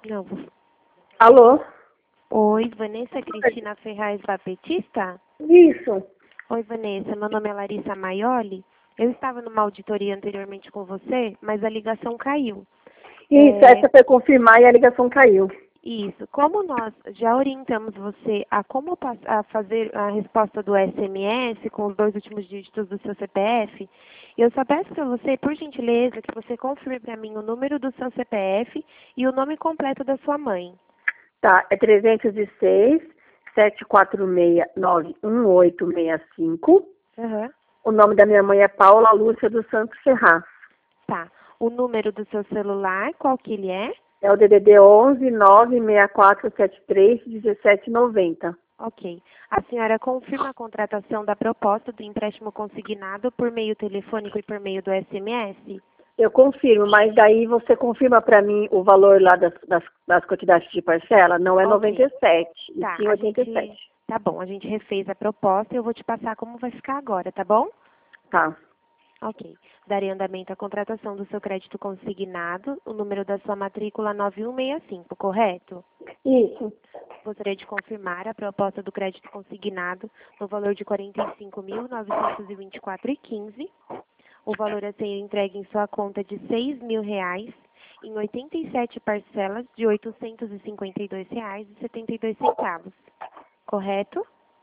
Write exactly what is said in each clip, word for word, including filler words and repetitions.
Não, vou... Alô? Oi, Vanessa Cristina Ferraz Baptista? Isso. Oi, Vanessa. Meu nome é Larissa Maioli. Eu estava numa auditoria anteriormente com você, mas a ligação caiu. Isso, É... essa foi confirmar e a ligação caiu. Isso. Como nós já orientamos você a como pas- a fazer a resposta do S M S com os dois últimos dígitos do seu C P F, eu só peço para você, por gentileza, que você confirme para mim o número do seu C P F e o nome completo da sua mãe. Tá, é trezentos e seis, sete quatro seis, nove um oito seis cinco. Uhum. O nome da minha mãe é Paula Lúcia dos Santos Ferraz. Tá. O número do seu celular, qual que ele é? É o D D D onze, nove seis quatro sete três, um sete nove zero. Ok. A senhora confirma a contratação da proposta do empréstimo consignado por meio telefônico e por meio do S M S? Eu confirmo, mas daí você confirma para mim o valor lá das, das, das quantidades de parcela? Não é Ok. noventa e sete, e Tá, sim a oitenta e gente... sete. Tá bom, a gente refez a proposta e eu vou te passar como vai ficar agora, tá bom? Tá. Ok. Darei andamento à contratação do seu crédito consignado, o número da sua matrícula nove um seis cinco, correto? Isso. Gostaria de confirmar a proposta do crédito consignado no valor de quarenta e cinco mil, novecentos e vinte e quatro reais e quinze. O valor a ser entregue em sua conta é de seis mil reais, em oitenta e sete parcelas de oitocentos e cinquenta e dois reais e setenta e dois centavos. Correto?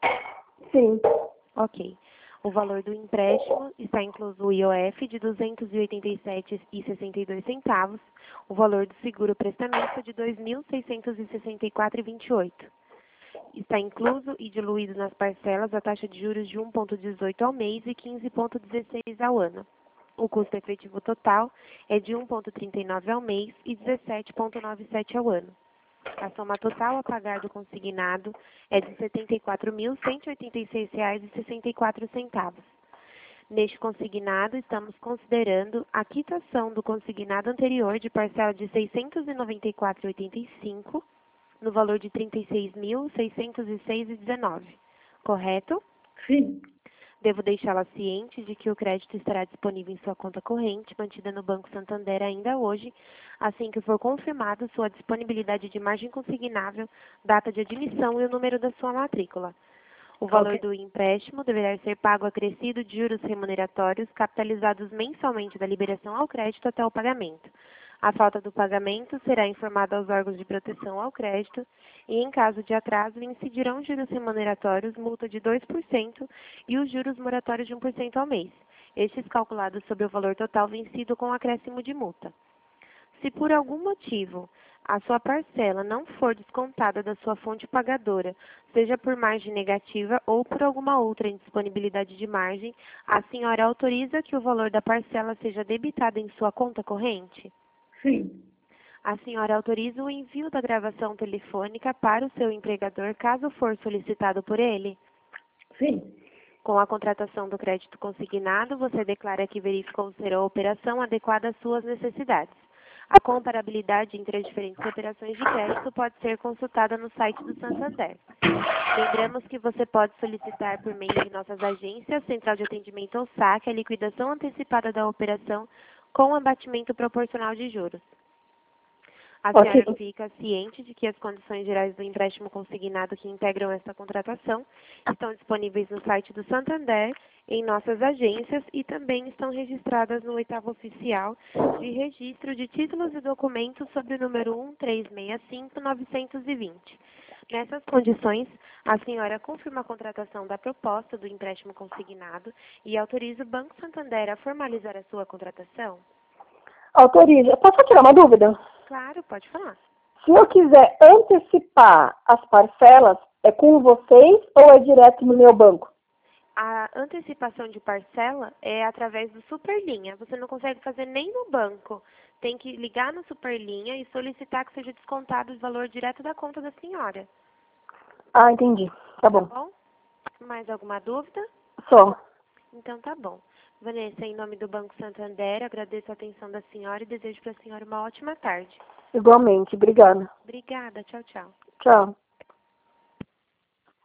Sim. Ok. O valor do empréstimo está incluso o I O F de duzentos e oitenta e sete reais e sessenta e dois centavos, o valor do seguro prestamento de dois mil seiscentos e sessenta e quatro reais e vinte e oito centavos. Está incluso e diluído nas parcelas a taxa de juros de um vírgula dezoito ao mês e quinze vírgula dezesseis ao ano. O custo efetivo total é de um vírgula trinta e nove ao mês e dezessete vírgula noventa e sete ao ano. A soma total a pagar do consignado é de setenta e quatro mil, cento e oitenta e seis reais e sessenta e quatro centavos. Neste consignado, estamos considerando a quitação do consignado anterior de parcela de seiscentos e noventa e quatro reais e oitenta e cinco centavos, no valor de trinta e seis mil, seiscentos e seis reais e dezenove centavos. Correto? Sim. Devo deixá-la ciente de que o crédito estará disponível em sua conta corrente, mantida no Banco Santander ainda hoje, assim que for confirmado sua disponibilidade de margem consignável, data de admissão e o número da sua matrícula. O valor Ok. do empréstimo deverá ser pago acrescido de juros remuneratórios capitalizados mensalmente da liberação ao crédito até o pagamento. A falta do pagamento será informada aos órgãos de proteção ao crédito e, em caso de atraso, incidirão juros remuneratórios, multa de dois por cento e os juros moratórios de um por cento ao mês, estes calculados sobre o valor total vencido com acréscimo de multa. Se por algum motivo a sua parcela não for descontada da sua fonte pagadora, seja por margem negativa ou por alguma outra indisponibilidade de margem, a senhora autoriza que o valor da parcela seja debitado em sua conta corrente? Sim. A senhora autoriza o envio da gravação telefônica para o seu empregador, caso for solicitado por ele? Sim. Com a contratação do crédito consignado, você declara que verificou ser a operação adequada às suas necessidades. A comparabilidade entre as diferentes operações de crédito pode ser consultada no site do Santander. Lembramos que você pode solicitar por meio de nossas agências, Central de Atendimento ou saque, a liquidação antecipada da operação com abatimento proporcional de juros. A Ok. senhora fica ciente de que as condições gerais do empréstimo consignado que integram esta contratação estão disponíveis no site do Santander, em nossas agências e também estão registradas no oitavo oficial de registro de títulos e documentos sob o número um três seis cinco nove dois zero. Nessas condições, a senhora confirma a contratação da proposta do empréstimo consignado e autoriza o Banco Santander a formalizar a sua contratação? Autoriza. Posso tirar uma dúvida? Claro, pode falar. Se eu quiser antecipar as parcelas, é com vocês ou é direto no meu banco? A antecipação de parcela é através do Superlinha. Você não consegue fazer nem no banco. Tem que ligar no Superlinha e solicitar que seja descontado o valor direto da conta da senhora. Ah, entendi. Tá Tá bom. bom? Mais alguma dúvida? Só. Então tá bom. Vanessa, em nome do Banco Santander, agradeço a atenção da senhora e desejo para a senhora uma ótima tarde. Igualmente. Obrigada. Obrigada. Tchau, tchau. Tchau.